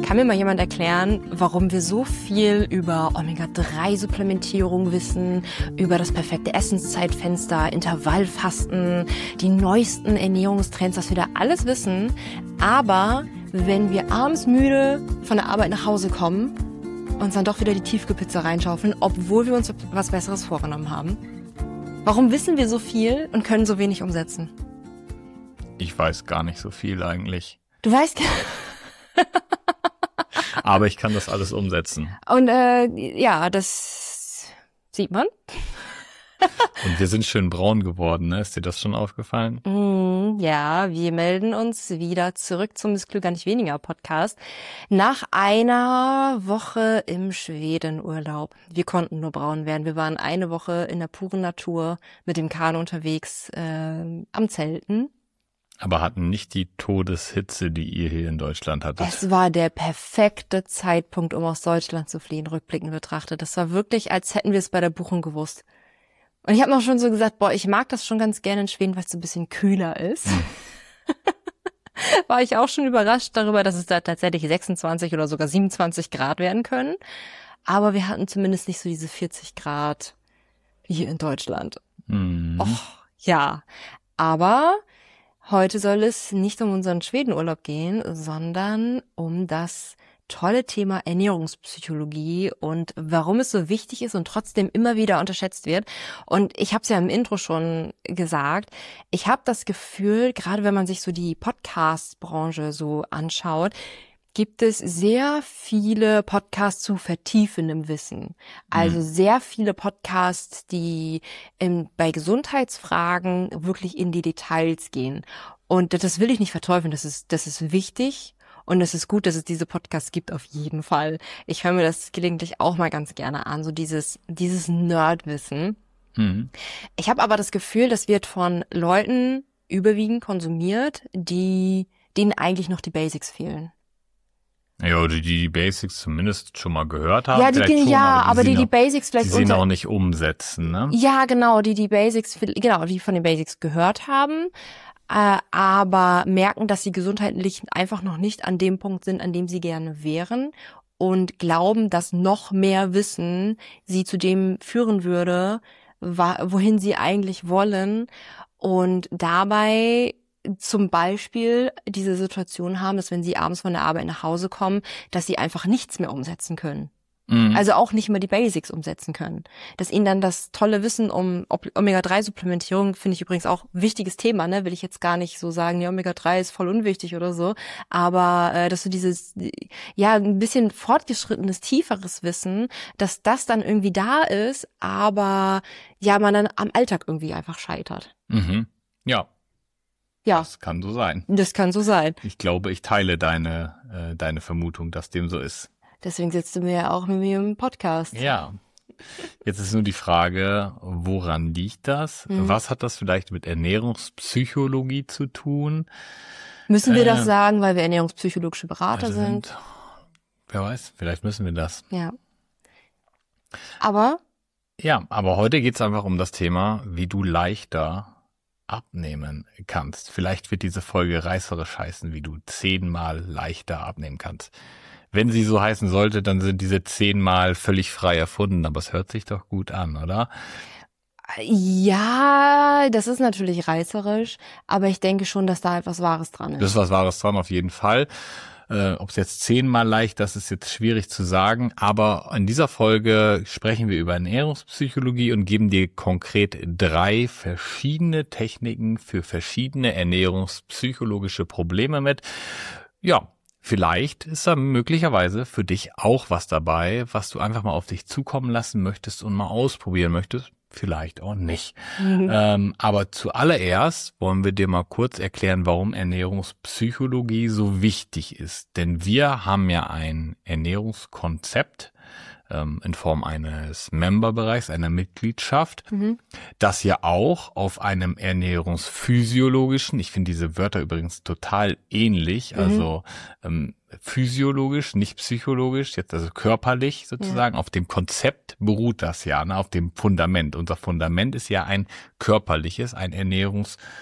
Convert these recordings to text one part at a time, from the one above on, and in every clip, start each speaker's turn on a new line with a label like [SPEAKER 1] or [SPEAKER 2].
[SPEAKER 1] Kann mir mal jemand erklären, warum wir so viel über Omega-3-Supplementierung wissen, über das perfekte Essenszeitfenster, Intervallfasten, die neuesten Ernährungstrends, dass wir da alles wissen, aber wenn wir abends müde von der Arbeit nach Hause kommen, uns dann doch wieder die Tiefkühlpizza reinschaufeln, obwohl wir uns was Besseres vorgenommen haben? Warum wissen wir so viel und können so wenig umsetzen?
[SPEAKER 2] Ich weiß gar nicht so viel eigentlich.
[SPEAKER 1] Du weißt
[SPEAKER 2] Aber ich kann das alles umsetzen.
[SPEAKER 1] Und ja, das sieht man.
[SPEAKER 2] Und wir sind schön braun geworden, ne? Ist dir das schon aufgefallen?
[SPEAKER 1] Ja, wir melden uns wieder zurück zum Miss Klug gar nicht weniger Podcast nach einer Woche im Schwedenurlaub. Wir konnten nur braun werden. Wir waren eine Woche in der puren Natur mit dem Kanu unterwegs am Zelten.
[SPEAKER 2] Aber hatten nicht die Todeshitze, die ihr hier in Deutschland hattet.
[SPEAKER 1] Es war der perfekte Zeitpunkt, um aus Deutschland zu fliehen, rückblickend betrachtet. Das war wirklich, als hätten wir es bei der Buchung gewusst. Und ich habe noch schon so gesagt, ich mag das schon ganz gerne in Schweden, weil es so ein bisschen kühler ist. War ich auch schon überrascht darüber, dass es da tatsächlich 26 oder sogar 27 Grad werden können. Aber wir hatten zumindest nicht so diese 40 Grad wie hier in Deutschland. Och, ja. Aber heute soll es nicht um unseren Schwedenurlaub gehen, sondern um das tolle Thema Ernährungspsychologie und warum es so wichtig ist und trotzdem immer wieder unterschätzt wird. Und ich habe es ja im Intro schon gesagt, ich habe das Gefühl, gerade wenn man sich so die Podcast-Branche so anschaut, gibt es sehr viele Podcasts zu vertiefendem Wissen. Also sehr viele Podcasts, die bei Gesundheitsfragen wirklich in die Details gehen. Und das will ich nicht verteufeln, das ist wichtig. Und es ist gut, dass es diese Podcasts gibt, auf jeden Fall. Ich höre mir das gelegentlich auch mal ganz gerne an, so dieses Nerdwissen. Ich habe aber das Gefühl, das wird von Leuten überwiegend konsumiert, denen eigentlich noch die Basics fehlen.
[SPEAKER 2] Ja, oder die Basics zumindest schon mal gehört haben.
[SPEAKER 1] Ja, die Basics vielleicht
[SPEAKER 2] die auch nicht umsetzen, ne?
[SPEAKER 1] Ja, genau, die Basics, genau, die von den Basics gehört haben, aber merken, dass sie gesundheitlich einfach noch nicht an dem Punkt sind, an dem sie gerne wären und glauben, dass noch mehr Wissen sie zu dem führen würde, wohin sie eigentlich wollen und dabei zum Beispiel diese Situation haben, dass wenn sie abends von der Arbeit nach Hause kommen, dass sie einfach nichts mehr umsetzen können. Also auch nicht mehr die Basics umsetzen können. Dass ihnen dann das tolle Wissen um Omega-3-Supplementierung, finde ich übrigens auch ein wichtiges Thema, ne? Will ich jetzt gar nicht so sagen, ja, Omega-3 ist voll unwichtig oder so. Aber dass du dieses, ja, ein bisschen fortgeschrittenes, tieferes Wissen, dass das dann irgendwie da ist, aber ja, man dann am Alltag irgendwie einfach scheitert.
[SPEAKER 2] Ja.
[SPEAKER 1] Ja.
[SPEAKER 2] Das kann so sein.
[SPEAKER 1] Das kann so sein.
[SPEAKER 2] Ich glaube, ich teile deine Vermutung, dass dem so ist.
[SPEAKER 1] Deswegen sitzt du mir ja auch mit mir im Podcast.
[SPEAKER 2] Ja. Jetzt ist nur die Frage, woran liegt das? Was hat das vielleicht mit Ernährungspsychologie zu tun?
[SPEAKER 1] Müssen wir das sagen, weil wir ernährungspsychologische Berater sind?
[SPEAKER 2] Wer weiß, vielleicht müssen wir das.
[SPEAKER 1] Ja. Aber
[SPEAKER 2] heute geht's einfach um das Thema, wie du leichter abnehmen kannst. Vielleicht wird diese Folge reißerisch heißen, wie du 10-mal leichter abnehmen kannst. Wenn sie so heißen sollte, dann sind diese 10-mal völlig frei erfunden, aber es hört sich doch gut an, oder?
[SPEAKER 1] Ja, das ist natürlich reißerisch, aber ich denke schon, dass da etwas Wahres dran ist.
[SPEAKER 2] Das ist was Wahres dran, auf jeden Fall. Ob es jetzt 10-mal leicht, das ist jetzt schwierig zu sagen, aber in dieser Folge sprechen wir über Ernährungspsychologie und geben dir konkret 3 verschiedene Techniken für verschiedene ernährungspsychologische Probleme mit. Ja, vielleicht ist da möglicherweise für dich auch was dabei, was du einfach mal auf dich zukommen lassen möchtest und mal ausprobieren möchtest. Vielleicht auch nicht. Aber zuallererst wollen wir dir mal kurz erklären, warum Ernährungspsychologie so wichtig ist. Denn wir haben ja ein Ernährungskonzept in Form eines Memberbereichs, einer Mitgliedschaft, das ja auch auf einem ernährungsphysiologischen, ich finde diese Wörter übrigens total ähnlich, also physiologisch, nicht psychologisch, jetzt also körperlich sozusagen, auf dem Konzept beruht das ja, ne, auf dem Fundament. Unser Fundament ist ja ein körperliches, ein ernährungsphysiologisches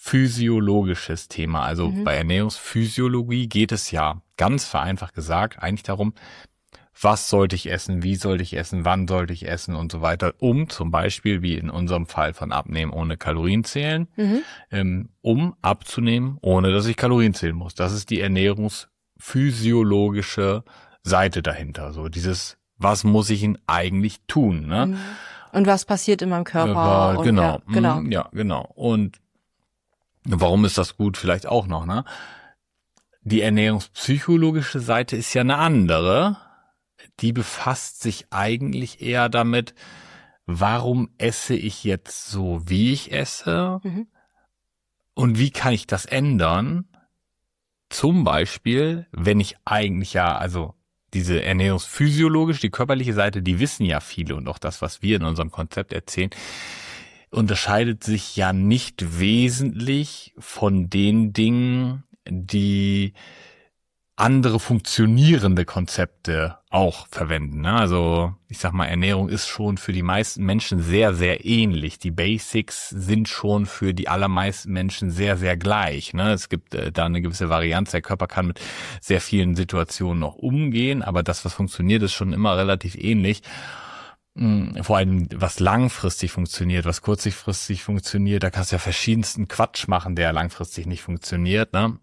[SPEAKER 2] physiologisches Thema. Also bei Ernährungsphysiologie geht es ja ganz vereinfacht gesagt eigentlich darum, was sollte ich essen, wie sollte ich essen, wann sollte ich essen und so weiter, um zum Beispiel, wie in unserem Fall von Abnehmen ohne Kalorien zählen, um abzunehmen, ohne dass ich Kalorien zählen muss. Das ist die ernährungsphysiologische Seite dahinter. So dieses, was muss ich denn eigentlich tun? Ne?
[SPEAKER 1] Und was passiert in meinem Körper?
[SPEAKER 2] Genau.
[SPEAKER 1] Und, genau.
[SPEAKER 2] Ja, genau. Und warum ist das gut? Vielleicht auch noch, ne? Die ernährungspsychologische Seite ist ja eine andere. Die befasst sich eigentlich eher damit, warum esse ich jetzt so, wie ich esse? Und wie kann ich das ändern? Zum Beispiel, wenn ich eigentlich also diese ernährungsphysiologisch, die körperliche Seite, die wissen ja viele und auch das, was wir in unserem Konzept erzählen, unterscheidet sich ja nicht wesentlich von den Dingen, die andere funktionierende Konzepte auch verwenden. Ne? Also ich sag mal, Ernährung ist schon für die meisten Menschen sehr, sehr ähnlich. Die Basics sind schon für die allermeisten Menschen sehr, sehr gleich. Ne? Es gibt da eine gewisse Varianz. Der Körper kann mit sehr vielen Situationen noch umgehen, aber das, was funktioniert, ist schon immer relativ ähnlich. Vor allem, was langfristig funktioniert, was kurzfristig funktioniert, da kannst du ja verschiedensten Quatsch machen, der langfristig nicht funktioniert. Ne?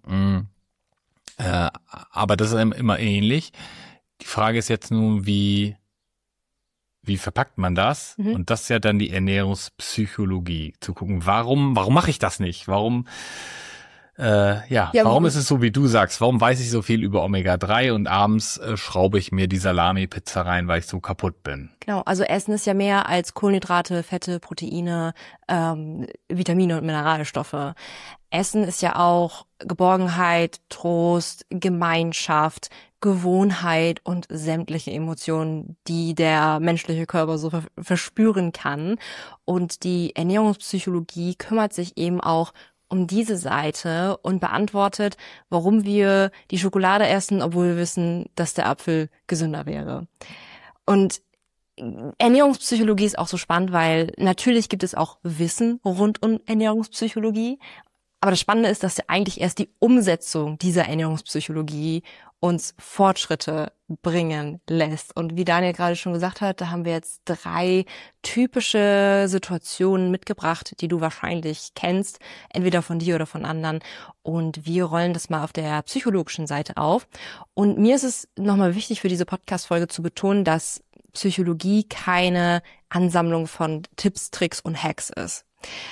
[SPEAKER 2] Aber das ist immer ähnlich. Die Frage ist jetzt nun, wie verpackt man das? Und das ist ja dann die Ernährungspsychologie. Zu gucken, warum mache ich das nicht? Warum ist es so, wie du sagst? Warum weiß ich so viel über Omega-3 und abends schraube ich mir die Salami-Pizza rein, weil ich so kaputt bin?
[SPEAKER 1] Genau, also Essen ist ja mehr als Kohlenhydrate, Fette, Proteine, Vitamine und Mineralstoffe. Essen ist ja auch Geborgenheit, Trost, Gemeinschaft, Gewohnheit und sämtliche Emotionen, die der menschliche Körper so verspüren kann. Und die Ernährungspsychologie kümmert sich eben auch um diese Seite und beantwortet, warum wir die Schokolade essen, obwohl wir wissen, dass der Apfel gesünder wäre. Und Ernährungspsychologie ist auch so spannend, weil natürlich gibt es auch Wissen rund um Ernährungspsychologie. Aber das Spannende ist, dass ja eigentlich erst die Umsetzung dieser Ernährungspsychologie uns Fortschritte bringen lässt. Und wie Daniel gerade schon gesagt hat, da haben wir jetzt 3 typische Situationen mitgebracht, die du wahrscheinlich kennst, entweder von dir oder von anderen. Und wir rollen das mal auf der psychologischen Seite auf. Und mir ist es nochmal wichtig für diese Podcast-Folge zu betonen, dass Psychologie keine Ansammlung von Tipps, Tricks und Hacks ist.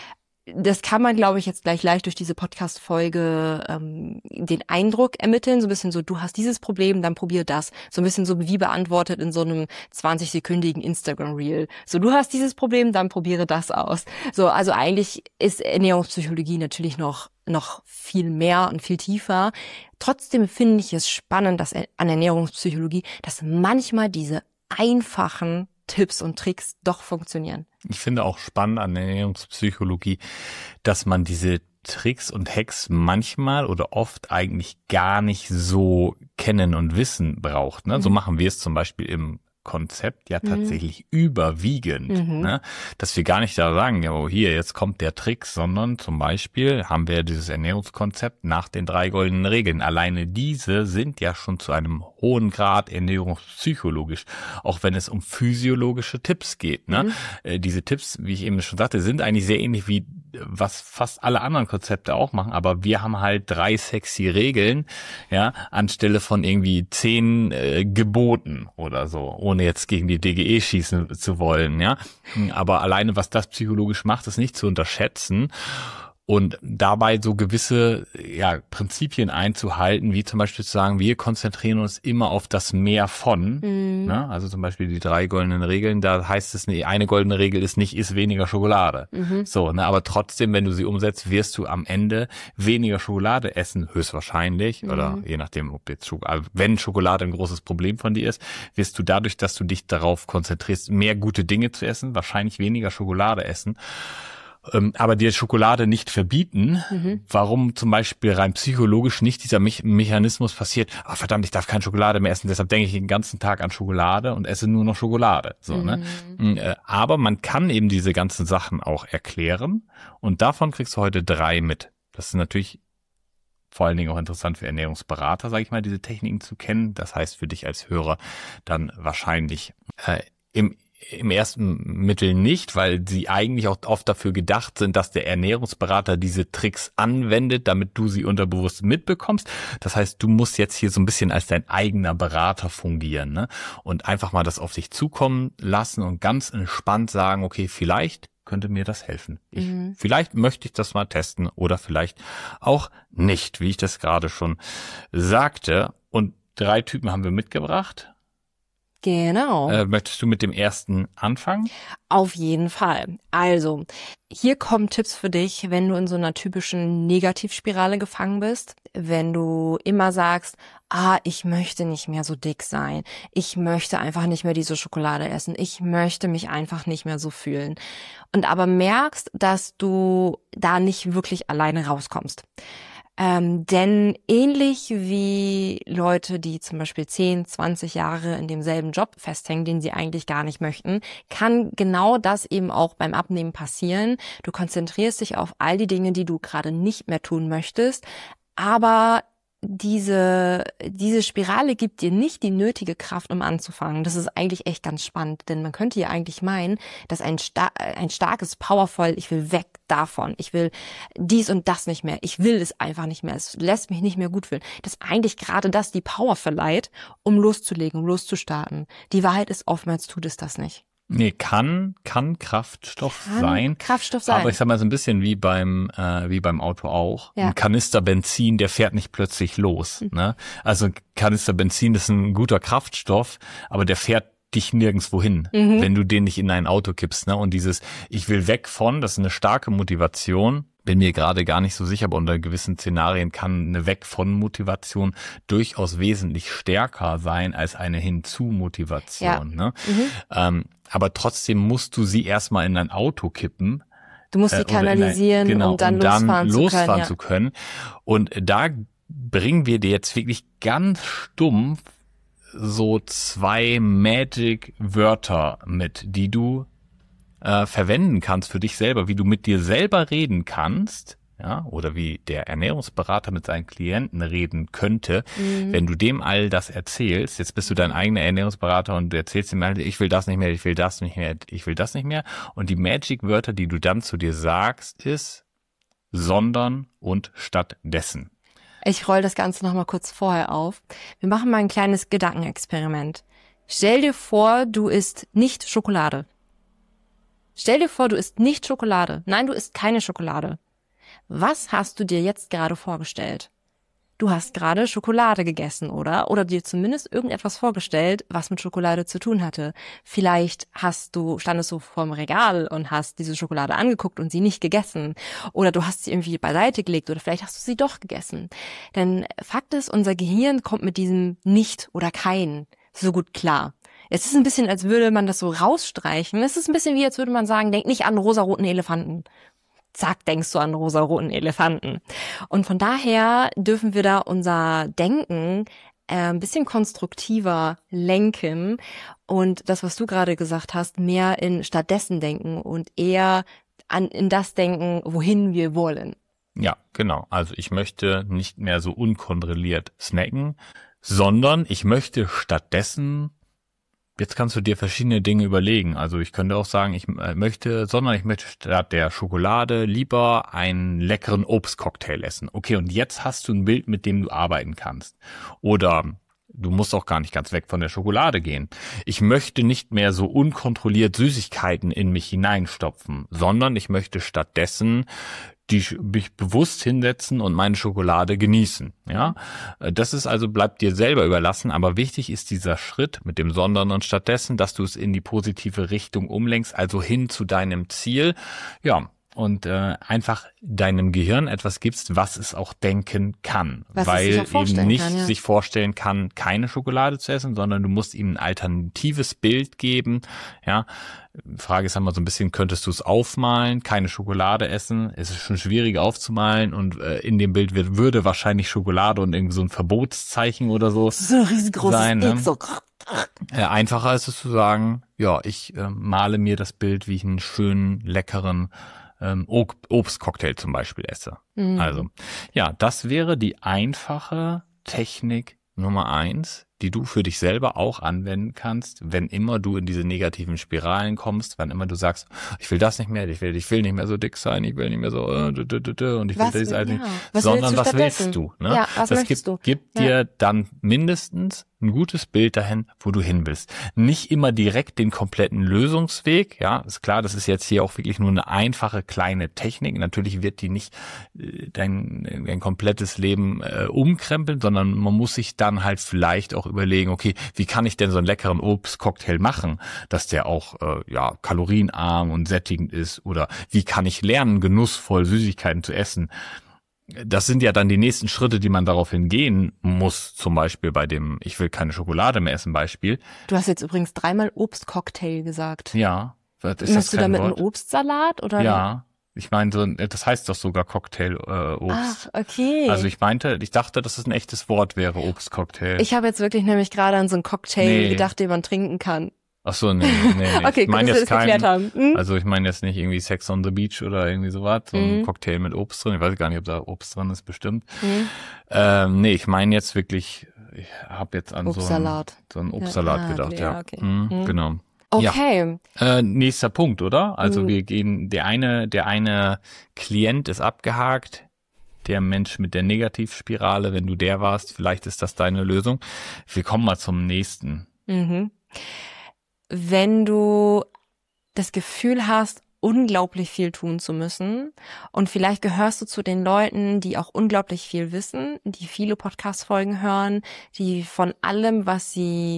[SPEAKER 1] Das kann man, glaube ich, jetzt gleich leicht durch diese Podcast-Folge den Eindruck ermitteln. So ein bisschen so, du hast dieses Problem, dann probier das. So ein bisschen so wie beantwortet in so einem 20-sekündigen Instagram-Reel. So, du hast dieses Problem, dann probiere das aus. So, also eigentlich ist Ernährungspsychologie natürlich noch viel mehr und viel tiefer. Trotzdem finde ich es spannend, dass an Ernährungspsychologie, dass manchmal diese einfachen Tipps und Tricks doch funktionieren.
[SPEAKER 2] Ich finde auch spannend an Ernährungspsychologie, dass man diese Tricks und Hacks manchmal oder oft eigentlich gar nicht so kennen und wissen braucht. Ne? So machen wir es zum Beispiel im Konzept ja tatsächlich überwiegend, ne? Dass wir gar nicht da sagen, ja, hier, jetzt kommt der Trick, sondern zum Beispiel haben wir dieses Ernährungskonzept nach den 3 goldenen Regeln. Alleine diese sind ja schon zu einem hohen Grad ernährungspsychologisch, auch wenn es um physiologische Tipps geht. Ne? Diese Tipps, wie ich eben schon sagte, sind eigentlich sehr ähnlich wie was fast alle anderen Konzepte auch machen, aber wir haben halt 3 sexy Regeln, ja, anstelle von irgendwie 10 Geboten oder so, ohne jetzt gegen die DGE schießen zu wollen, ja. Aber alleine, was das psychologisch macht, ist nicht zu unterschätzen. Und dabei so gewisse Prinzipien einzuhalten, wie zum Beispiel zu sagen, wir konzentrieren uns immer auf das Mehr von. Ne? Also zum Beispiel die 3 goldenen Regeln, da heißt es, eine goldene Regel ist nicht, iss weniger Schokolade. So, ne? Aber trotzdem, wenn du sie umsetzt, wirst du am Ende weniger Schokolade essen, höchstwahrscheinlich. Oder je nachdem, ob jetzt wenn Schokolade ein großes Problem von dir ist, wirst du dadurch, dass du dich darauf konzentrierst, mehr gute Dinge zu essen, wahrscheinlich weniger Schokolade essen. Aber dir Schokolade nicht verbieten, warum zum Beispiel rein psychologisch nicht dieser Mechanismus passiert, verdammt, ich darf keine Schokolade mehr essen, deshalb denke ich den ganzen Tag an Schokolade und esse nur noch Schokolade. So, ne? Aber man kann eben diese ganzen Sachen auch erklären und davon kriegst du heute 3 mit. Das ist natürlich vor allen Dingen auch interessant für Ernährungsberater, sage ich mal, diese Techniken zu kennen. Das heißt für dich als Hörer dann wahrscheinlich im ersten Mittel nicht, weil sie eigentlich auch oft dafür gedacht sind, dass der Ernährungsberater diese Tricks anwendet, damit du sie unterbewusst mitbekommst. Das heißt, du musst jetzt hier so ein bisschen als dein eigener Berater fungieren, ne? Und einfach mal das auf dich zukommen lassen und ganz entspannt sagen, okay, vielleicht könnte mir das helfen. Vielleicht möchte ich das mal testen oder vielleicht auch nicht, wie ich das gerade schon sagte. Und 3 Typen haben wir mitgebracht.
[SPEAKER 1] Genau.
[SPEAKER 2] Möchtest du mit dem ersten anfangen?
[SPEAKER 1] Auf jeden Fall. Also, hier kommen Tipps für dich, wenn du in so einer typischen Negativspirale gefangen bist, wenn du immer sagst, ich möchte nicht mehr so dick sein, ich möchte einfach nicht mehr diese Schokolade essen, ich möchte mich einfach nicht mehr so fühlen. Und aber merkst, dass du da nicht wirklich alleine rauskommst. Denn ähnlich wie Leute, die zum Beispiel 10, 20 Jahre in demselben Job festhängen, den sie eigentlich gar nicht möchten, kann genau das eben auch beim Abnehmen passieren. Du konzentrierst dich auf all die Dinge, die du gerade nicht mehr tun möchtest, aber diese Spirale gibt dir nicht die nötige Kraft, um anzufangen. Das ist eigentlich echt ganz spannend, denn man könnte ja eigentlich meinen, dass ein starkes, powerful, ich will weg davon, ich will dies und das nicht mehr, ich will es einfach nicht mehr, es lässt mich nicht mehr gut fühlen, dass eigentlich gerade das die Power verleiht, um loszulegen, um loszustarten. Die Wahrheit ist, oftmals tut es das nicht.
[SPEAKER 2] Nee, kann Kraftstoff sein.
[SPEAKER 1] Kraftstoff sein.
[SPEAKER 2] Aber ich sag mal so ein bisschen wie beim Auto auch. Ja. Ein Kanister Benzin, der fährt nicht plötzlich los. Ne? Also ein Kanister Benzin ist ein guter Kraftstoff, aber der fährt dich nirgendwo hin, wenn du den nicht in ein Auto kippst. Ne? Und dieses ich will weg von, das ist eine starke Motivation. Bin mir gerade gar nicht so sicher, aber unter gewissen Szenarien kann eine Weg von Motivation durchaus wesentlich stärker sein als eine Hinzu-Motivation. Ja. Ne? Aber trotzdem musst du sie erstmal in dein Auto kippen.
[SPEAKER 1] Du musst sie kanalisieren, um dann losfahren zu können.
[SPEAKER 2] Und da bringen wir dir jetzt wirklich ganz stumpf so 2 Magic-Wörter mit, die du verwenden kannst für dich selber, wie du mit dir selber reden kannst, ja, oder wie der Ernährungsberater mit seinen Klienten reden könnte, wenn du dem all das erzählst. Jetzt bist du dein eigener Ernährungsberater und du erzählst ihm all, ich will das nicht mehr, ich will das nicht mehr, ich will das nicht mehr. Und die Magic-Wörter, die du dann zu dir sagst, ist sondern und stattdessen.
[SPEAKER 1] Ich roll das Ganze nochmal kurz vorher auf. Wir machen mal ein kleines Gedankenexperiment. Stell dir vor, du isst nicht Schokolade. Stell dir vor, du isst nicht Schokolade. Nein, du isst keine Schokolade. Was hast du dir jetzt gerade vorgestellt? Du hast gerade Schokolade gegessen, oder? Oder dir zumindest irgendetwas vorgestellt, was mit Schokolade zu tun hatte. Vielleicht standest du vorm Regal und hast diese Schokolade angeguckt und sie nicht gegessen. Oder du hast sie irgendwie beiseite gelegt oder vielleicht hast du sie doch gegessen. Denn Fakt ist, unser Gehirn kommt mit diesem Nicht oder Kein so gut klar. Es ist ein bisschen, als würde man das so rausstreichen. Es ist ein bisschen wie, als würde man sagen, denk nicht an rosaroten Elefanten. Zack, denkst du an rosaroten Elefanten. Und von daher dürfen wir da unser Denken ein bisschen konstruktiver lenken und das, was du gerade gesagt hast, mehr in stattdessen denken und eher in das denken, wohin wir wollen.
[SPEAKER 2] Ja, genau. Also ich möchte nicht mehr so unkontrolliert snacken, sondern ich möchte stattdessen. Jetzt kannst du dir verschiedene Dinge überlegen. Also ich könnte auch sagen, ich möchte statt der Schokolade lieber einen leckeren Obstcocktail essen. Okay, und jetzt hast du ein Bild, mit dem du arbeiten kannst. Oder du musst auch gar nicht ganz weg von der Schokolade gehen. Ich möchte nicht mehr so unkontrolliert Süßigkeiten in mich hineinstopfen, sondern ich möchte stattdessen mich bewusst hinsetzen und meine Schokolade genießen. Ja, das ist also, bleibt dir selber überlassen, aber wichtig ist dieser Schritt mit dem Sondern und stattdessen, dass du es in die positive Richtung umlenkst, also hin zu deinem Ziel. Ja, und einfach deinem Gehirn etwas gibst, was es auch denken kann. Weil eben nicht sich vorstellen kann, keine Schokolade zu essen, sondern du musst ihm ein alternatives Bild geben. Ja, Frage ist einmal so ein bisschen, könntest du es aufmalen, keine Schokolade essen? Es ist schon schwierig aufzumalen und in dem Bild würde wahrscheinlich Schokolade und irgendwie so ein Verbotszeichen oder so
[SPEAKER 1] riesengroßes
[SPEAKER 2] sein. Ne? Einfacher ist es zu sagen, ja, ich male mir das Bild, wie ich einen schönen, leckeren Obstcocktail zum Beispiel esse. Also, ja, das wäre die einfache Technik Nummer 1, die du für dich selber auch anwenden kannst, wenn immer du in diese negativen Spiralen kommst, wann immer du sagst, ich will das nicht mehr, ich will nicht mehr so dick sein, ich will nicht mehr so und ich will das alles nicht, sondern was willst du? Ne?
[SPEAKER 1] Ja, was möchtest du?
[SPEAKER 2] Gibt dir dann mindestens ein gutes Bild dahin, wo du hin willst. Nicht immer direkt den kompletten Lösungsweg, ja, ist klar, das ist jetzt hier auch wirklich nur eine einfache kleine Technik. Natürlich wird die nicht dein komplettes Leben umkrempeln, sondern man muss sich dann halt vielleicht auch überlegen, okay, wie kann ich denn so einen leckeren Obstcocktail machen, dass der auch kalorienarm und sättigend ist, oder wie kann ich lernen, genussvoll Süßigkeiten zu essen. Das sind ja dann die nächsten Schritte, die man daraufhin gehen muss, zum Beispiel bei dem ich will keine Schokolade mehr essen Beispiel.
[SPEAKER 1] Du hast jetzt übrigens 3-mal Obstcocktail gesagt.
[SPEAKER 2] Ja.
[SPEAKER 1] Machst du damit einen Obstsalat? Oder?
[SPEAKER 2] Ja, ich meine, das heißt doch sogar Cocktail-Obst.
[SPEAKER 1] Ach, okay.
[SPEAKER 2] Also ich dachte, dass es ein echtes Wort wäre, Obstcocktail.
[SPEAKER 1] Ich habe jetzt wirklich nämlich gerade an so einen Cocktail gedacht, den man trinken kann.
[SPEAKER 2] Ach so, nee.
[SPEAKER 1] Okay,
[SPEAKER 2] ich meine jetzt
[SPEAKER 1] geklärt haben.
[SPEAKER 2] Also ich meine jetzt nicht irgendwie Sex on the Beach oder irgendwie sowas, so ein Cocktail mit Obst drin. Ich weiß gar nicht, ob da Obst drin ist, bestimmt. Ich meine jetzt wirklich, ich habe jetzt an so einen Obstsalat gedacht, ja.
[SPEAKER 1] Okay.
[SPEAKER 2] Genau.
[SPEAKER 1] Okay.
[SPEAKER 2] Ja. Nächster Punkt, oder? Also wir gehen, der eine Klient ist abgehakt, der Mensch mit der Negativspirale, wenn du der warst, vielleicht ist das deine Lösung. Wir kommen mal zum nächsten.
[SPEAKER 1] Wenn du das Gefühl hast, unglaublich viel tun zu müssen, und vielleicht gehörst du zu den Leuten, die auch unglaublich viel wissen, die viele Podcast-Folgen hören, die von allem, was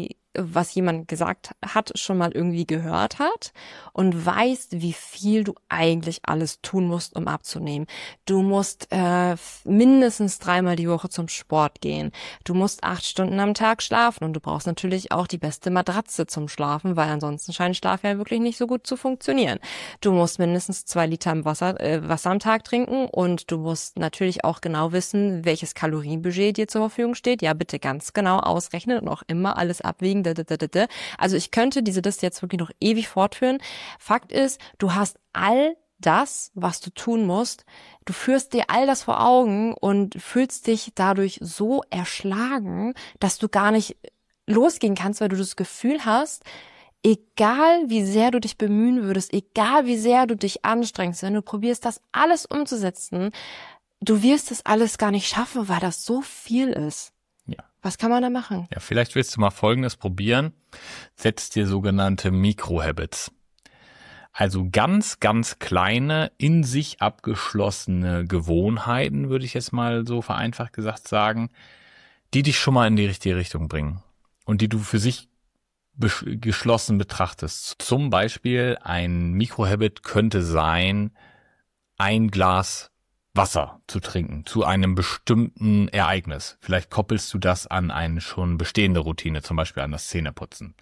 [SPEAKER 1] jemand gesagt hat, schon mal irgendwie gehört hat und weißt, wie viel du eigentlich alles tun musst, um abzunehmen. Du musst mindestens 3-mal die Woche zum Sport gehen. Du musst 8 Stunden am Tag schlafen, und du brauchst natürlich auch die beste Matratze zum Schlafen, weil ansonsten scheint Schlaf ja wirklich nicht so gut zu funktionieren. Du musst mindestens 2 Liter Wasser am Tag trinken, und du musst natürlich auch genau wissen, welches Kalorienbudget dir zur Verfügung steht. Ja, bitte ganz genau ausrechnen und auch immer alles abwiegen. Also ich könnte diese Liste jetzt wirklich noch ewig fortführen. Fakt ist, du hast all das, was du tun musst. Du führst dir all das vor Augen und fühlst dich dadurch so erschlagen, dass du gar nicht losgehen kannst, weil du das Gefühl hast, egal wie sehr du dich bemühen würdest, egal wie sehr du dich anstrengst, wenn du probierst, das alles umzusetzen, du wirst es alles gar nicht schaffen, weil das so viel ist. Was kann man da machen?
[SPEAKER 2] Ja, vielleicht willst du mal Folgendes probieren. Setz dir sogenannte Mikrohabits. Also ganz, ganz kleine, in sich abgeschlossene Gewohnheiten, würde ich jetzt mal so vereinfacht gesagt sagen, die dich schon mal in die richtige Richtung bringen und die du für sich geschlossen betrachtest. Zum Beispiel ein Mikrohabit könnte sein, ein Glas Wasser zu trinken zu einem bestimmten Ereignis. Vielleicht koppelst du das an eine schon bestehende Routine, zum Beispiel an das Zähneputzen.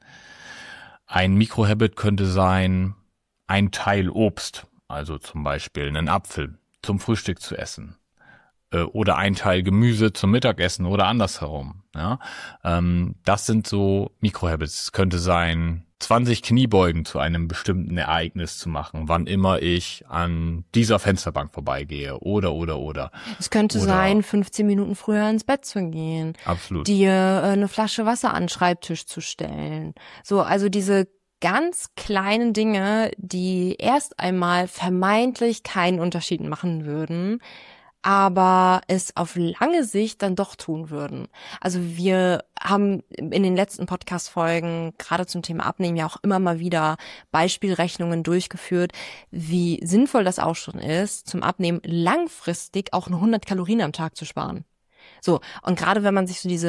[SPEAKER 2] Ein Mikrohabit könnte sein, ein Teil Obst, also zum Beispiel einen Apfel zum Frühstück zu essen. Oder ein Teil Gemüse zum Mittagessen oder andersherum. Ja? Das sind so Mikrohabits. Es könnte sein, 20 Kniebeugen zu einem bestimmten Ereignis zu machen, wann immer ich an dieser Fensterbank vorbeigehe oder.
[SPEAKER 1] Es könnte sein, 15 Minuten früher ins Bett zu gehen.
[SPEAKER 2] Absolut.
[SPEAKER 1] Dir eine Flasche Wasser an den Schreibtisch zu stellen. So, also diese ganz kleinen Dinge, die erst einmal vermeintlich keinen Unterschied machen würden, aber es auf lange Sicht dann doch tun würden. Also wir haben in den letzten Podcast-Folgen gerade zum Thema Abnehmen ja auch immer mal wieder Beispielrechnungen durchgeführt, wie sinnvoll das auch schon ist, zum Abnehmen langfristig auch nur 100 Kalorien am Tag zu sparen. So, und gerade wenn man sich so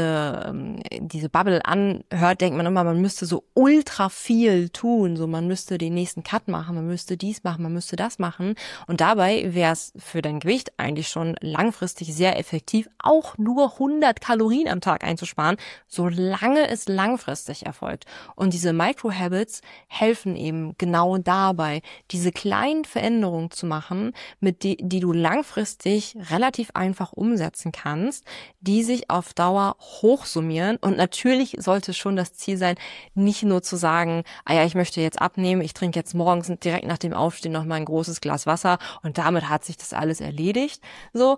[SPEAKER 1] diese Bubble anhört, denkt man immer, man müsste so ultra viel tun, so man müsste den nächsten Cut machen, man müsste dies machen, man müsste das machen, und dabei wäre es für dein Gewicht eigentlich schon langfristig sehr effektiv, auch nur 100 Kalorien am Tag einzusparen, solange es langfristig erfolgt. Und diese Microhabits helfen eben genau dabei, diese kleinen Veränderungen zu machen, die du langfristig relativ einfach umsetzen kannst, die sich auf Dauer hochsummieren. Und natürlich sollte schon das Ziel sein, nicht nur zu sagen, ich möchte jetzt abnehmen, ich trinke jetzt morgens direkt nach dem Aufstehen noch mal ein großes Glas Wasser und damit hat sich das alles erledigt. So,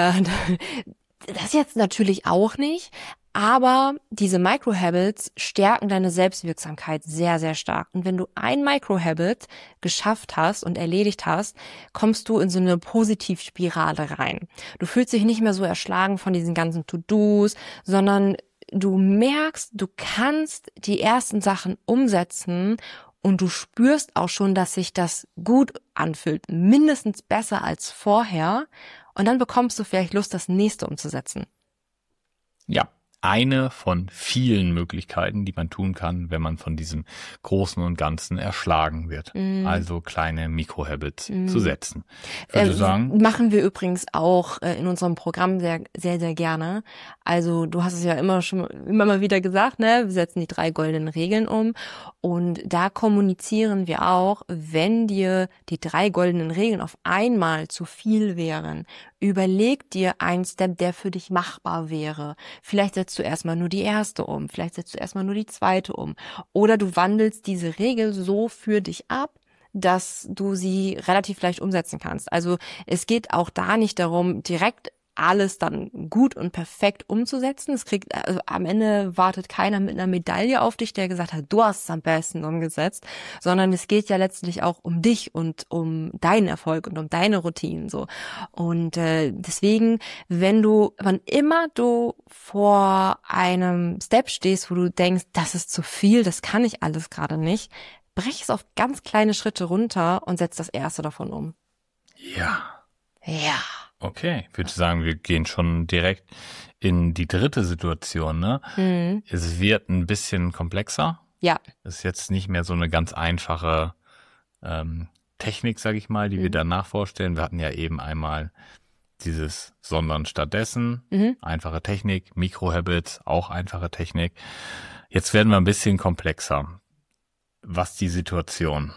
[SPEAKER 1] das jetzt natürlich auch nicht. Aber diese Microhabits stärken deine Selbstwirksamkeit sehr, sehr stark. Und wenn du ein Microhabit geschafft hast und erledigt hast, kommst du in so eine Positivspirale rein. Du fühlst dich nicht mehr so erschlagen von diesen ganzen To-Dos, sondern du merkst, du kannst die ersten Sachen umsetzen und du spürst auch schon, dass sich das gut anfühlt, mindestens besser als vorher. Und dann bekommst du vielleicht Lust, das nächste umzusetzen.
[SPEAKER 2] Ja. Eine von vielen Möglichkeiten, die man tun kann, wenn man von diesem Großen und Ganzen erschlagen wird. Also kleine Mikrohabits zu setzen. Würde sagen.
[SPEAKER 1] Machen wir übrigens auch in unserem Programm sehr, sehr, sehr gerne. Also du hast es ja immer mal wieder gesagt, ne? Wir setzen die 3 goldenen Regeln um. Und da kommunizieren wir auch, wenn dir die 3 goldenen Regeln auf einmal zu viel wären, überleg dir einen Step, der für dich machbar wäre. Vielleicht setzt du erstmal nur die erste um, vielleicht setzt du erstmal nur die zweite um. Oder du wandelst diese Regel so für dich ab, dass du sie relativ leicht umsetzen kannst. Also es geht auch da nicht darum, direkt alles dann gut und perfekt umzusetzen. Am Ende wartet keiner mit einer Medaille auf dich, der gesagt hat, du hast es am besten umgesetzt, sondern es geht ja letztlich auch um dich und um deinen Erfolg und um deine Routinen so. Und deswegen, wann immer du vor einem Step stehst, wo du denkst, das ist zu viel, das kann ich alles gerade nicht, brech es auf ganz kleine Schritte runter und setz das erste davon um.
[SPEAKER 2] Ja. Okay, ich würde sagen, wir gehen schon direkt in die dritte Situation, ne? Es wird ein bisschen komplexer.
[SPEAKER 1] Ja.
[SPEAKER 2] Es ist jetzt nicht mehr so eine ganz einfache Technik, sage ich mal, die wir danach vorstellen. Wir hatten ja eben einmal dieses sondern stattdessen, einfache Technik, Mikrohabits, auch einfache Technik. Jetzt werden wir ein bisschen komplexer. Was die Situation?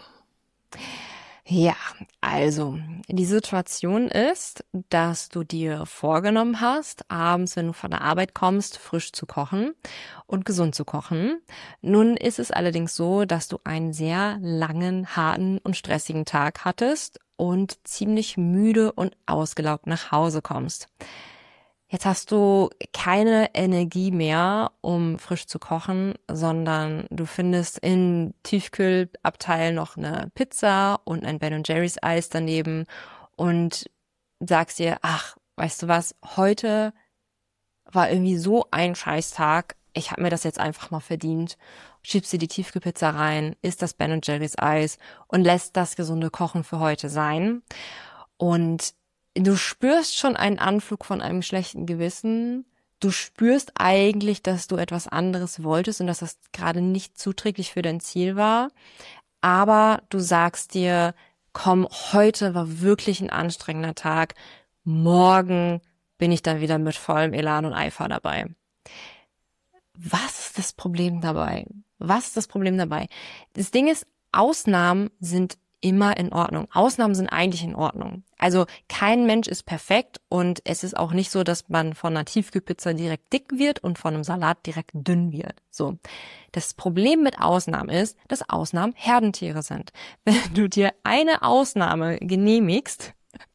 [SPEAKER 1] Ja, also die Situation ist, dass du dir vorgenommen hast, abends, wenn du von der Arbeit kommst, frisch zu kochen und gesund zu kochen. Nun ist es allerdings so, dass du einen sehr langen, harten und stressigen Tag hattest und ziemlich müde und ausgelaugt nach Hause kommst. Jetzt hast du keine Energie mehr, um frisch zu kochen, sondern du findest im Tiefkühlabteil noch eine Pizza und ein Ben & Jerry's Eis daneben und sagst dir, ach, weißt du was, heute war irgendwie so ein Scheißtag, ich habe mir das jetzt einfach mal verdient. Schiebst dir die Tiefkühlpizza rein, isst das Ben & Jerry's Eis und lässt das gesunde Kochen für heute sein. Und du spürst schon einen Anflug von einem schlechten Gewissen. Du spürst eigentlich, dass du etwas anderes wolltest und dass das gerade nicht zuträglich für dein Ziel war. Aber du sagst dir, komm, heute war wirklich ein anstrengender Tag. Morgen bin ich dann wieder mit vollem Elan und Eifer dabei. Was ist das Problem dabei? Das Ding ist, Ausnahmen sind immer in Ordnung. Ausnahmen sind eigentlich in Ordnung. Also kein Mensch ist perfekt und es ist auch nicht so, dass man von einer Tiefkühlpizza direkt dick wird und von einem Salat direkt dünn wird. So. Das Problem mit Ausnahmen ist, dass Ausnahmen Herdentiere sind. Wenn du dir eine Ausnahme genehmigst,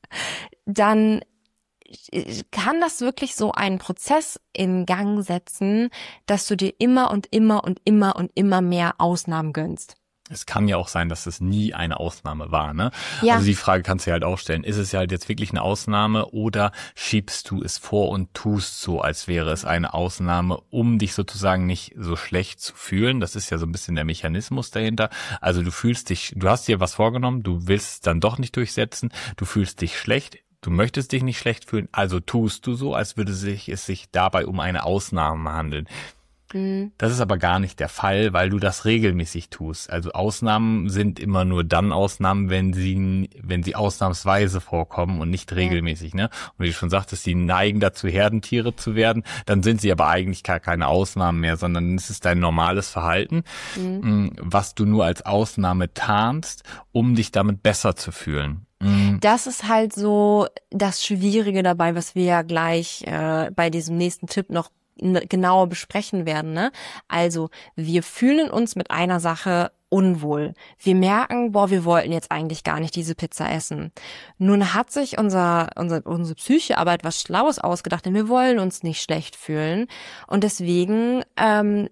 [SPEAKER 1] dann kann das wirklich so einen Prozess in Gang setzen, dass du dir immer und immer und immer und immer mehr Ausnahmen gönnst.
[SPEAKER 2] Es kann ja auch sein, dass es nie eine Ausnahme war, ne?
[SPEAKER 1] Ja.
[SPEAKER 2] Also die Frage kannst du ja halt auch stellen. Ist es ja halt jetzt wirklich eine Ausnahme oder schiebst du es vor und tust so, als wäre es eine Ausnahme, um dich sozusagen nicht so schlecht zu fühlen? Das ist ja so ein bisschen der Mechanismus dahinter. Also du hast dir was vorgenommen, du willst es dann doch nicht durchsetzen, du fühlst dich schlecht. Du möchtest dich nicht schlecht fühlen, also tust du so, als würde es sich dabei um eine Ausnahme handeln. Das ist aber gar nicht der Fall, weil du das regelmäßig tust. Also Ausnahmen sind immer nur dann Ausnahmen, wenn sie ausnahmsweise vorkommen und nicht regelmäßig, ne? Und wie du schon sagtest, die neigen dazu, Herdentiere zu werden, dann sind sie aber eigentlich gar keine Ausnahmen mehr, sondern es ist dein normales Verhalten, was du nur als Ausnahme tarnst, um dich damit besser zu fühlen.
[SPEAKER 1] Das ist halt so das Schwierige dabei, was wir ja gleich bei diesem nächsten Tipp noch genauer besprechen werden, ne? Also, wir fühlen uns mit einer Sache unwohl. Wir merken, wir wollten jetzt eigentlich gar nicht diese Pizza essen. Nun hat sich unsere Psyche aber etwas Schlaues ausgedacht, denn wir wollen uns nicht schlecht fühlen. Und deswegen haben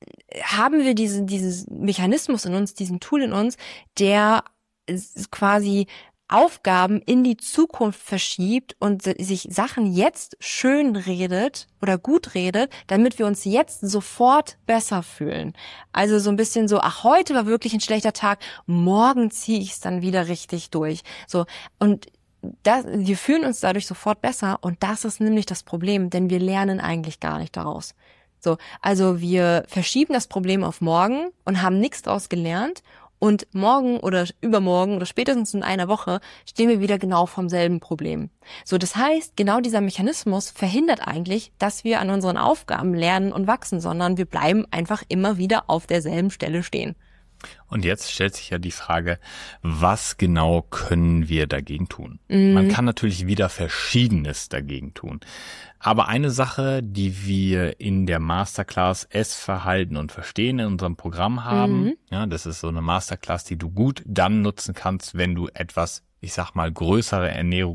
[SPEAKER 1] wir dieses Mechanismus in uns, diesen Tool in uns, der quasi Aufgaben in die Zukunft verschiebt und sich Sachen jetzt schön redet oder gut redet, damit wir uns jetzt sofort besser fühlen. Also so ein bisschen so, ach, heute war wirklich ein schlechter Tag, morgen ziehe ich es dann wieder richtig durch. So, und wir fühlen uns dadurch sofort besser und das ist nämlich das Problem, denn wir lernen eigentlich gar nicht daraus. So, also wir verschieben das Problem auf morgen und haben nichts daraus gelernt. Und morgen oder übermorgen oder spätestens in einer Woche stehen wir wieder genau vom selben Problem. So, das heißt, genau dieser Mechanismus verhindert eigentlich, dass wir an unseren Aufgaben lernen und wachsen, sondern wir bleiben einfach immer wieder auf derselben Stelle stehen.
[SPEAKER 2] Und jetzt stellt sich ja die Frage, was genau können wir dagegen tun? Man kann natürlich wieder Verschiedenes dagegen tun. Aber eine Sache, die wir in der Masterclass Essverhalten und Verstehen in unserem Programm haben, ja, das ist so eine Masterclass, die du gut dann nutzen kannst, wenn du etwas, ich sag mal, größere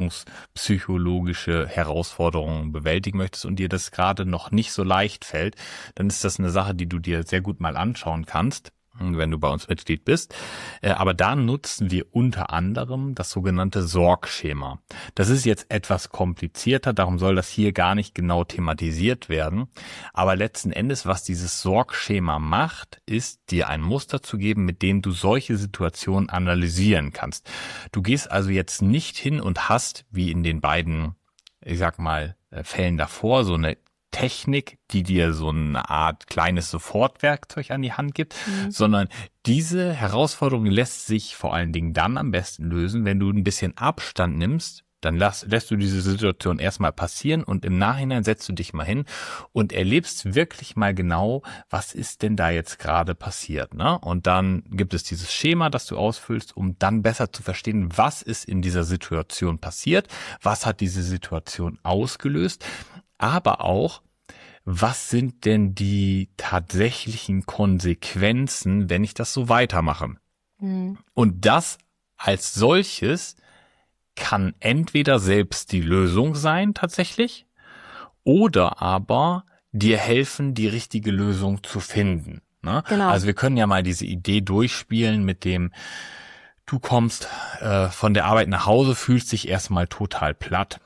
[SPEAKER 2] ernährungspsychologische Herausforderungen bewältigen möchtest und dir das gerade noch nicht so leicht fällt, dann ist das eine Sache, die du dir sehr gut mal anschauen kannst, wenn du bei uns Mitglied bist. Aber da nutzen wir unter anderem das sogenannte Sorgschema. Das ist jetzt etwas komplizierter, darum soll das hier gar nicht genau thematisiert werden. Aber letzten Endes, was dieses Sorgschema macht, ist, dir ein Muster zu geben, mit dem du solche Situationen analysieren kannst. Du gehst also jetzt nicht hin und hast, wie in den beiden, ich sag mal, Fällen davor, so eine Technik, die dir so eine Art kleines Sofortwerkzeug an die Hand gibt, sondern diese Herausforderung lässt sich vor allen Dingen dann am besten lösen, wenn du ein bisschen Abstand nimmst. Dann lässt du diese Situation erstmal passieren und im Nachhinein setzt du dich mal hin und erlebst wirklich mal genau, was ist denn da jetzt gerade passiert, ne? Und dann gibt es dieses Schema, das du ausfüllst, um dann besser zu verstehen, was ist in dieser Situation passiert, was hat diese Situation ausgelöst, aber auch, was sind denn die tatsächlichen Konsequenzen, wenn ich das so weitermache? Und das als solches kann entweder selbst die Lösung sein tatsächlich oder aber dir helfen, die richtige Lösung zu finden. Ne?
[SPEAKER 1] Genau.
[SPEAKER 2] Also wir können ja mal diese Idee durchspielen mit dem, du kommst von der Arbeit nach Hause, fühlst dich erstmal total platt.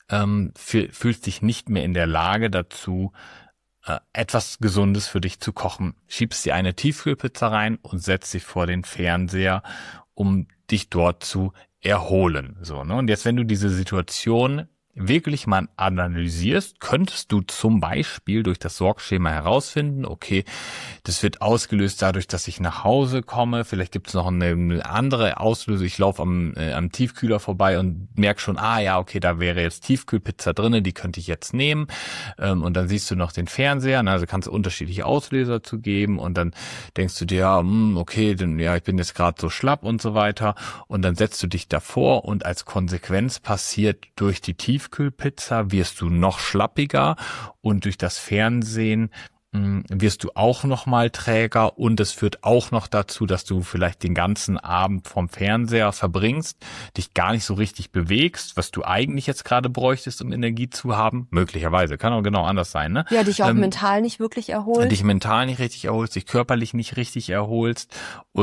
[SPEAKER 2] Fühlst dich nicht mehr in der Lage dazu, etwas Gesundes für dich zu kochen. Schiebst dir eine Tiefkühlpizza rein und setzt dich vor den Fernseher, um dich dort zu erholen. So, ne? Und jetzt, wenn du diese Situation wirklich mal analysierst, könntest du zum Beispiel durch das Sorgschema herausfinden, okay, das wird ausgelöst dadurch, dass ich nach Hause komme, vielleicht gibt es noch eine andere Auslösung, ich laufe am Tiefkühler vorbei und merke schon, ja, okay, da wäre jetzt Tiefkühlpizza drinne, die könnte ich jetzt nehmen, und dann siehst du noch den Fernseher, also kannst du unterschiedliche Auslöser zu geben und dann denkst du dir, okay, ich bin jetzt gerade so schlapp und so weiter und dann setzt du dich davor und als Konsequenz passiert durch die Tiefkühlpizza wirst du noch schlappiger und durch das Fernsehen wirst du auch noch mal träger und es führt auch noch dazu, dass du vielleicht den ganzen Abend vom Fernseher verbringst, dich gar nicht so richtig bewegst, was du eigentlich jetzt gerade bräuchtest, um Energie zu haben. Möglicherweise, kann auch genau anders sein, ne?
[SPEAKER 1] Ja, dich auch mental nicht wirklich erholst.
[SPEAKER 2] Dich mental nicht richtig erholst, dich körperlich nicht richtig erholst,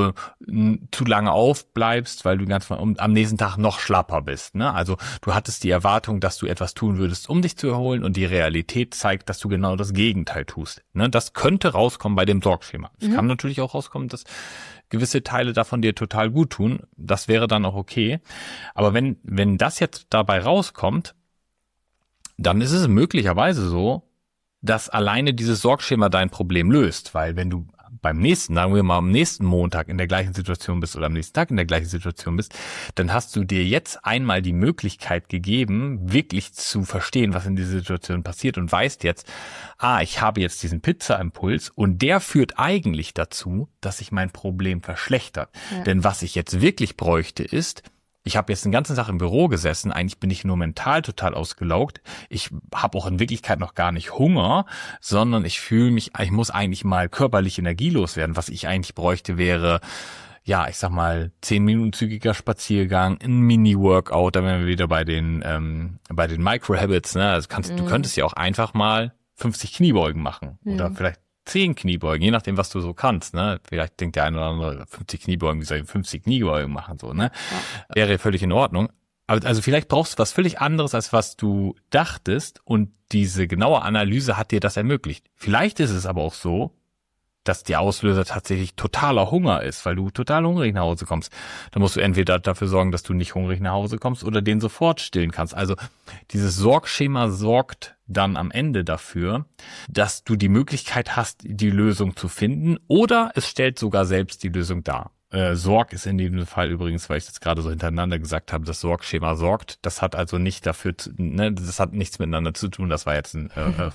[SPEAKER 2] zu lange aufbleibst, weil du am nächsten Tag noch schlapper bist, ne? Also du hattest die Erwartung, dass du etwas tun würdest, um dich zu erholen und die Realität zeigt, dass du genau das Gegenteil tust. Das könnte rauskommen bei dem Sorgschema. Es kann natürlich auch rauskommen, dass gewisse Teile davon dir total gut tun. Das wäre dann auch okay. Aber wenn das jetzt dabei rauskommt, dann ist es möglicherweise so, dass alleine dieses Sorgschema dein Problem löst. Weil wenn du sagen wir mal, am nächsten Montag in der gleichen Situation bist oder am nächsten Tag in der gleichen Situation bist, dann hast du dir jetzt einmal die Möglichkeit gegeben, wirklich zu verstehen, was in dieser Situation passiert und weißt jetzt, ich habe jetzt diesen Pizza-Impuls und der führt eigentlich dazu, dass sich mein Problem verschlechtert. Ja. Denn was ich jetzt wirklich bräuchte ist, Ich habe jetzt den ganzen Tag im Büro gesessen, eigentlich bin ich nur mental total ausgelaugt. Ich habe auch in Wirklichkeit noch gar nicht Hunger, sondern ich fühle mich, ich muss eigentlich mal körperlich energielos werden. Was ich eigentlich bräuchte wäre, ja, ich sag mal, 10 Minuten zügiger Spaziergang, ein Mini-Workout, da wären wir wieder bei den Micro-Habits, ne? Also du könntest ja auch einfach mal 50 Kniebeugen machen oder vielleicht 10 Kniebeugen, je nachdem, was du so kannst, ne? Vielleicht denkt der eine oder andere, 50 Kniebeugen, wie soll ich 50 Kniebeugen machen, so, ne? Ja. Wäre völlig in Ordnung. Aber also vielleicht brauchst du was völlig anderes, als was du dachtest, und diese genaue Analyse hat dir das ermöglicht. Vielleicht ist es aber auch so, dass der Auslöser tatsächlich totaler Hunger ist, weil du total hungrig nach Hause kommst. Dann musst du entweder dafür sorgen, dass du nicht hungrig nach Hause kommst oder den sofort stillen kannst. Also dieses Sorgschema sorgt dann am Ende dafür, dass du die Möglichkeit hast, die Lösung zu finden, oder es stellt sogar selbst die Lösung dar. Sorg ist in diesem Fall übrigens, weil ich das gerade so hintereinander gesagt habe, das Sorgschema sorgt. Das hat also nicht dafür, das hat nichts miteinander zu tun. Das war jetzt ein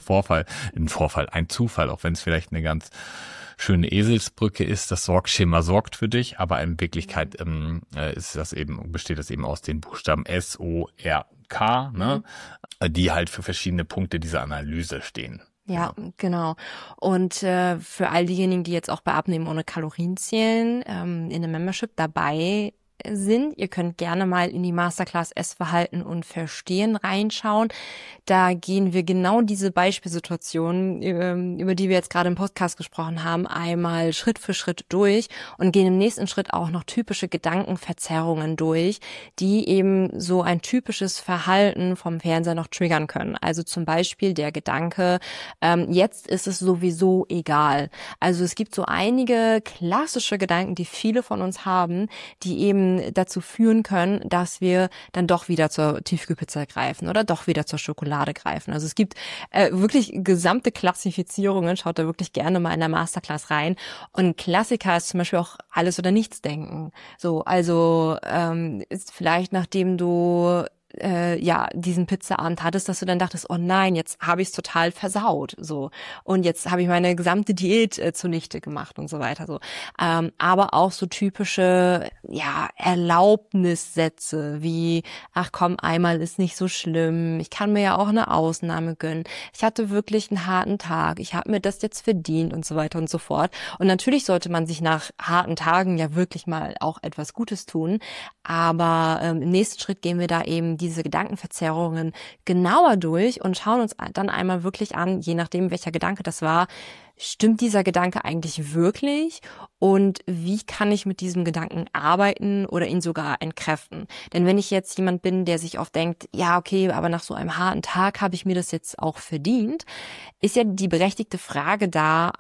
[SPEAKER 2] ein Zufall, auch wenn es vielleicht eine ganz schöne Eselsbrücke ist. Das Sorgschema sorgt für dich, aber in Wirklichkeit besteht das eben aus den Buchstaben S-O-R-K, ne? Die halt für verschiedene Punkte dieser Analyse stehen.
[SPEAKER 1] Ja, genau. Und für all diejenigen, die jetzt auch bei Abnehmen ohne Kalorien zählen, in der Membership dabei sind, ihr könnt gerne mal in die Masterclass Essverhalten und Verstehen reinschauen. Da gehen wir genau diese Beispielsituationen, über die wir jetzt gerade im Podcast gesprochen haben, einmal Schritt für Schritt durch und gehen im nächsten Schritt auch noch typische Gedankenverzerrungen durch, die eben so ein typisches Verhalten vom Fernseher noch triggern können. Also zum Beispiel der Gedanke, jetzt ist es sowieso egal. Also es gibt so einige klassische Gedanken, die viele von uns haben, die eben dazu führen können, dass wir dann doch wieder zur Tiefkühlpizza greifen oder doch wieder zur Schokolade greifen. Also es gibt wirklich gesamte Klassifizierungen. Schaut da wirklich gerne mal in der Masterclass rein. Und ein Klassiker ist zum Beispiel auch alles oder nichts denken. So, also ist vielleicht, nachdem du diesen Pizzaabend hattest, dass du dann dachtest, oh nein, jetzt habe ich es total versaut, so, und jetzt habe ich meine gesamte Diät zunichte gemacht und so weiter, so. Aber auch so typische, Erlaubnissätze wie, ach komm, einmal ist nicht so schlimm, ich kann mir ja auch eine Ausnahme gönnen, ich hatte wirklich einen harten Tag, ich habe mir das jetzt verdient und so weiter und so fort. Und natürlich sollte man sich nach harten Tagen ja wirklich mal auch etwas Gutes tun, aber im nächsten Schritt gehen wir da eben diese Gedankenverzerrungen genauer durch und schauen uns dann einmal wirklich an, je nachdem, welcher Gedanke das war, stimmt dieser Gedanke eigentlich wirklich und wie kann ich mit diesem Gedanken arbeiten oder ihn sogar entkräften? Denn wenn ich jetzt jemand bin, der sich oft denkt, ja, okay, aber nach so einem harten Tag habe ich mir das jetzt auch verdient, ist ja die berechtigte Frage da,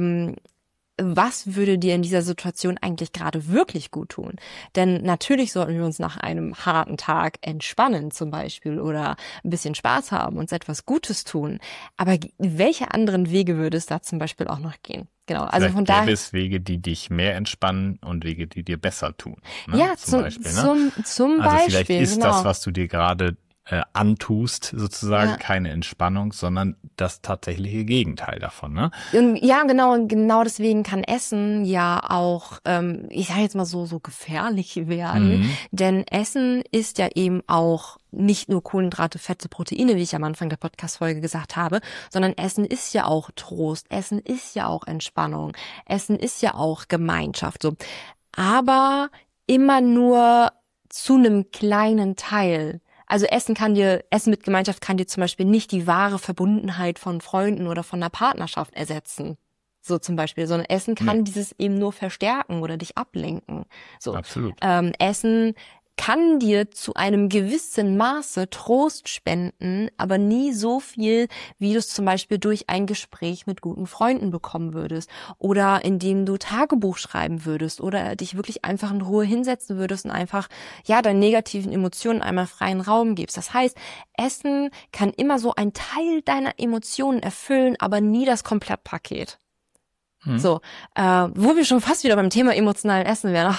[SPEAKER 1] was würde dir in dieser Situation eigentlich gerade wirklich gut tun? Denn natürlich sollten wir uns nach einem harten Tag entspannen zum Beispiel oder ein bisschen Spaß haben, uns etwas Gutes tun. Aber welche anderen Wege würde es da zum Beispiel auch noch gehen? Genau, also
[SPEAKER 2] vielleicht
[SPEAKER 1] von daher
[SPEAKER 2] gäbe es Wege, die dich mehr entspannen und Wege, die dir besser tun. Ne?
[SPEAKER 1] Ja, zum Beispiel.
[SPEAKER 2] Zum
[SPEAKER 1] Beispiel,
[SPEAKER 2] also vielleicht ist das, was du dir gerade antust, sozusagen, keine Entspannung, sondern das tatsächliche Gegenteil davon, ne?
[SPEAKER 1] Ja, genau, und genau deswegen kann Essen ja auch, ich sage jetzt mal so gefährlich werden, denn Essen ist ja eben auch nicht nur Kohlenhydrate, Fette, Proteine, wie ich am Anfang der Podcast-Folge gesagt habe, sondern Essen ist ja auch Trost, Essen ist ja auch Entspannung, Essen ist ja auch Gemeinschaft, so. Aber immer nur zu einem kleinen Teil. Also Essen mit Gemeinschaft kann dir zum Beispiel nicht die wahre Verbundenheit von Freunden oder von einer Partnerschaft ersetzen. So zum Beispiel, sondern Essen kann dieses eben nur verstärken oder dich ablenken. So.
[SPEAKER 2] Absolut.
[SPEAKER 1] Essen kann dir zu einem gewissen Maße Trost spenden, aber nie so viel, wie du es zum Beispiel durch ein Gespräch mit guten Freunden bekommen würdest oder indem du Tagebuch schreiben würdest oder dich wirklich einfach in Ruhe hinsetzen würdest und einfach, deinen negativen Emotionen einmal freien Raum gibst. Das heißt, Essen kann immer so ein Teil deiner Emotionen erfüllen, aber nie das Komplettpaket. So, wo wir schon fast wieder beim Thema emotionalen Essen wären.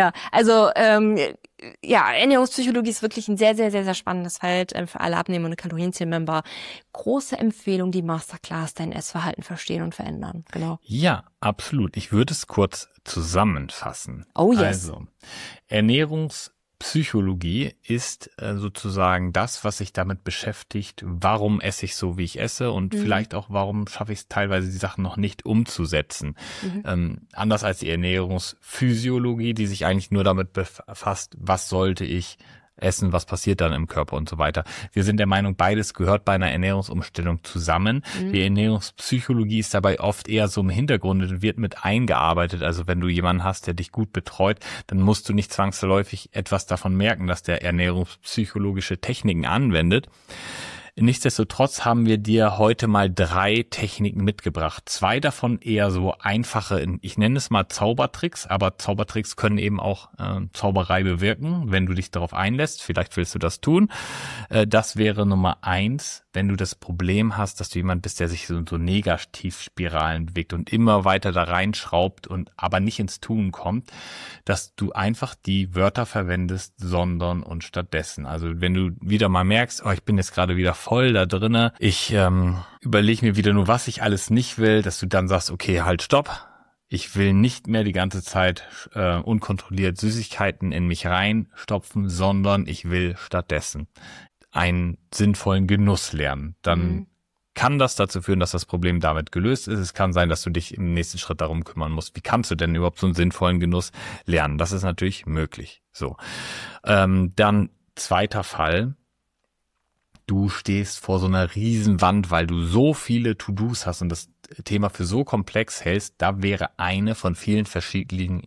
[SPEAKER 1] Ernährungspsychologie ist wirklich ein sehr, sehr, sehr, sehr spannendes Feld für alle Abnehmen- und Kalorienzähl-Member. Große Empfehlung, die Masterclass, dein Essverhalten verstehen und verändern. Genau.
[SPEAKER 2] Ja, absolut. Ich würde es kurz zusammenfassen.
[SPEAKER 1] Oh yes.
[SPEAKER 2] Also, Ernährungspsychologie Ernährungspsychologie ist sozusagen das, was sich damit beschäftigt, warum esse ich so, wie ich esse und vielleicht auch, warum schaffe ich es teilweise, die Sachen noch nicht umzusetzen. Anders als die Ernährungsphysiologie, die sich eigentlich nur damit befasst, was sollte ich essen, was passiert dann im Körper und so weiter. Wir sind der Meinung, beides gehört bei einer Ernährungsumstellung zusammen. Die Ernährungspsychologie ist dabei oft eher so im Hintergrund und wird mit eingearbeitet. Also wenn du jemanden hast, der dich gut betreut, dann musst du nicht zwangsläufig etwas davon merken, dass der ernährungspsychologische Techniken anwendet. Nichtsdestotrotz haben wir dir heute mal 3 Techniken mitgebracht. 2 davon eher so einfache, ich nenne es mal Zaubertricks, aber Zaubertricks können eben auch Zauberei bewirken, wenn du dich darauf einlässt. Vielleicht willst du das tun. Das wäre Nummer 1, wenn du das Problem hast, dass du jemand bist, der sich so Negativspiralen bewegt und immer weiter da reinschraubt und aber nicht ins Tun kommt, dass du einfach die Wörter verwendest, sondern und stattdessen. Also wenn du wieder mal merkst, ich bin jetzt gerade wieder voll da drinne, ich überlege mir wieder nur, was ich alles nicht will, dass du dann sagst, okay, halt, stopp. Ich will nicht mehr die ganze Zeit unkontrolliert Süßigkeiten in mich reinstopfen, sondern ich will stattdessen einen sinnvollen Genuss lernen. Dann kann das dazu führen, dass das Problem damit gelöst ist. Es kann sein, dass du dich im nächsten Schritt darum kümmern musst. Wie kannst du denn überhaupt so einen sinnvollen Genuss lernen? Das ist natürlich möglich. So, dann zweiter Fall. Du stehst vor so einer Riesenwand, weil du so viele To-Dos hast und das Thema für so komplex hältst. Da wäre eine von vielen verschiedenen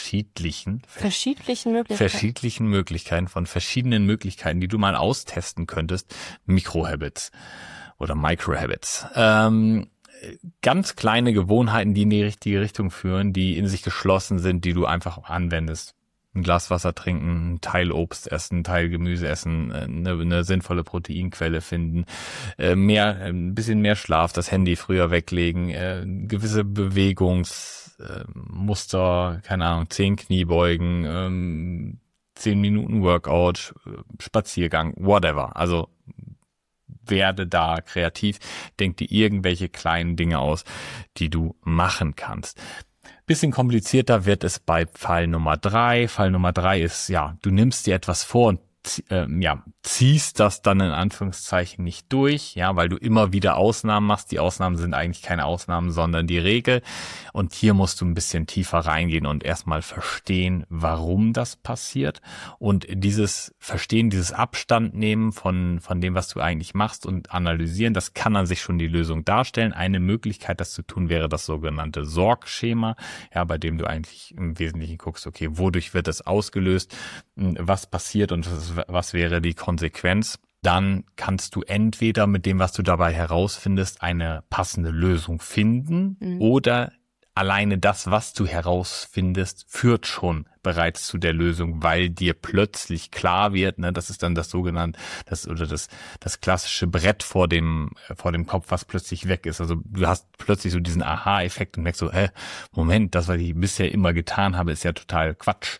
[SPEAKER 2] Möglichkeiten, von verschiedenen Möglichkeiten, die du mal austesten könntest. Microhabits oder Microhabits. Ganz kleine Gewohnheiten, die in die richtige Richtung führen, die in sich geschlossen sind, die du einfach anwendest. Ein Glas Wasser trinken, ein Teil Obst essen, ein Teil Gemüse essen, eine sinnvolle Proteinquelle finden, ein bisschen mehr Schlaf, das Handy früher weglegen, gewisse Bewegungsmuster, keine Ahnung, 10 Kniebeugen, 10 Minuten Workout, Spaziergang, whatever. Also werde da kreativ, denk dir irgendwelche kleinen Dinge aus, die du machen kannst. Bisschen komplizierter wird es bei Fall Nummer 3. Fall Nummer 3 ist, du nimmst dir etwas vor und ziehst das dann in Anführungszeichen nicht durch, weil du immer wieder Ausnahmen machst. Die Ausnahmen sind eigentlich keine Ausnahmen, sondern die Regel. Und hier musst du ein bisschen tiefer reingehen und erstmal verstehen, warum das passiert. Und dieses Verstehen, dieses Abstand nehmen von dem, was du eigentlich machst und analysieren, das kann an sich schon die Lösung darstellen. Eine Möglichkeit, das zu tun, wäre das sogenannte Sorg-Schema, bei dem du eigentlich im Wesentlichen guckst, okay, wodurch wird es ausgelöst, was passiert und was wäre die Konsequenz? Dann kannst du entweder mit dem, was du dabei herausfindest, eine passende Lösung finden oder alleine das, was du herausfindest, führt schon bereits zu der Lösung, weil dir plötzlich klar wird, das ist dann das sogenannte, das klassische Brett vor dem Kopf, was plötzlich weg ist. Also du hast plötzlich so diesen Aha-Effekt und merkst so, Moment, das, was ich bisher immer getan habe, ist ja total Quatsch.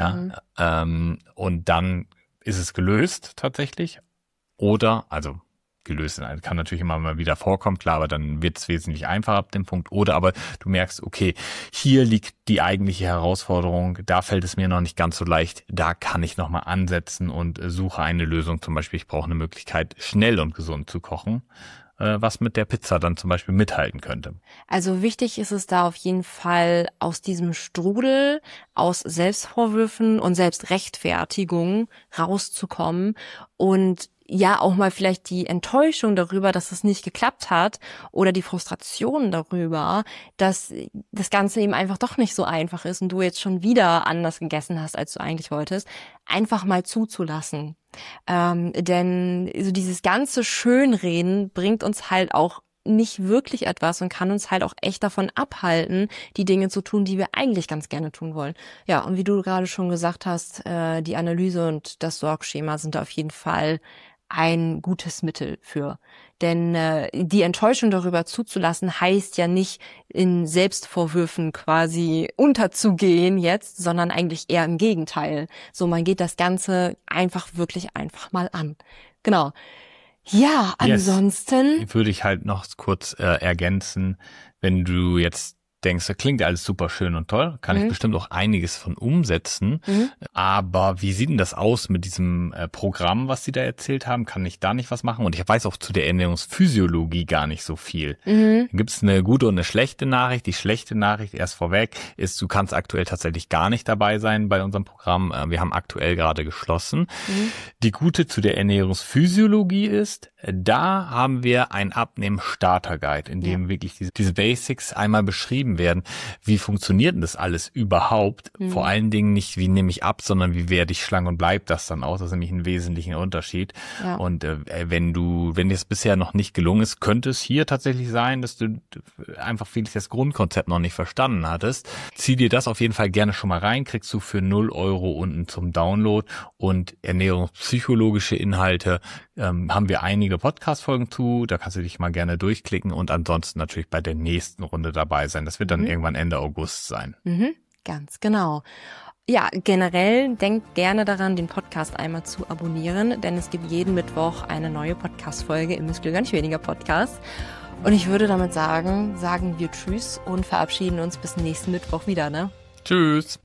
[SPEAKER 2] Und dann ist es gelöst tatsächlich oder, also gelöst, kann natürlich immer mal wieder vorkommen, klar, aber dann wird es wesentlich einfacher ab dem Punkt. Oder aber du merkst, okay, hier liegt die eigentliche Herausforderung, da fällt es mir noch nicht ganz so leicht, da kann ich nochmal ansetzen und suche eine Lösung. Zum Beispiel, ich brauche eine Möglichkeit, schnell und gesund zu kochen, was mit der Pizza dann zum Beispiel mithalten könnte.
[SPEAKER 1] Also wichtig ist es da auf jeden Fall, aus diesem Strudel, aus Selbstvorwürfen und Selbstrechtfertigung rauszukommen und auch mal vielleicht die Enttäuschung darüber, dass es nicht geklappt hat oder die Frustration darüber, dass das Ganze eben einfach doch nicht so einfach ist und du jetzt schon wieder anders gegessen hast, als du eigentlich wolltest, einfach mal zuzulassen. Denn so dieses ganze Schönreden bringt uns halt auch nicht wirklich etwas und kann uns halt auch echt davon abhalten, die Dinge zu tun, die wir eigentlich ganz gerne tun wollen. Ja, und wie du gerade schon gesagt hast, die Analyse und das Sorgschema sind da auf jeden Fall ein gutes Mittel für. Denn die Enttäuschung darüber zuzulassen, heißt ja nicht, in Selbstvorwürfen quasi unterzugehen jetzt, sondern eigentlich eher im Gegenteil. So, man geht das Ganze einfach mal an. Genau. Ja, ansonsten
[SPEAKER 2] würde ich halt noch kurz ergänzen, wenn du jetzt denkst, das klingt alles super schön und toll, kann ich bestimmt auch einiges von umsetzen. Aber wie sieht denn das aus mit diesem Programm, was Sie da erzählt haben? Kann ich da nicht was machen? Und ich weiß auch zu der Ernährungsphysiologie gar nicht so viel. Gibt es eine gute und eine schlechte Nachricht? Die schlechte Nachricht erst vorweg ist, du kannst aktuell tatsächlich gar nicht dabei sein bei unserem Programm. Wir haben aktuell gerade geschlossen. Die gute zu der Ernährungsphysiologie ist, da haben wir ein Abnehmen-Starter-Guide, in dem wirklich diese Basics einmal beschrieben werden. Wie funktioniert denn das alles überhaupt? Vor allen Dingen nicht, wie nehme ich ab, sondern wie werde ich schlank und bleibt das dann auch? Das ist nämlich ein wesentlicher Unterschied. Ja. Und wenn dir es bisher noch nicht gelungen ist, könnte es hier tatsächlich sein, dass du einfach vieles das Grundkonzept noch nicht verstanden hattest. Zieh dir das auf jeden Fall gerne schon mal rein, kriegst du für 0 € unten zum Download. Und ernährungspsychologische Inhalte haben wir einige Podcast-Folgen zu, da kannst du dich mal gerne durchklicken und ansonsten natürlich bei der nächsten Runde dabei sein. Das wird dann irgendwann Ende August sein.
[SPEAKER 1] Ganz genau. Ja, generell denkt gerne daran, den Podcast einmal zu abonnieren, denn es gibt jeden Mittwoch eine neue Podcast-Folge im Muskeln nicht weniger Podcast. Und ich würde damit sagen wir Tschüss und verabschieden uns bis nächsten Mittwoch wieder, ne?
[SPEAKER 2] Tschüss.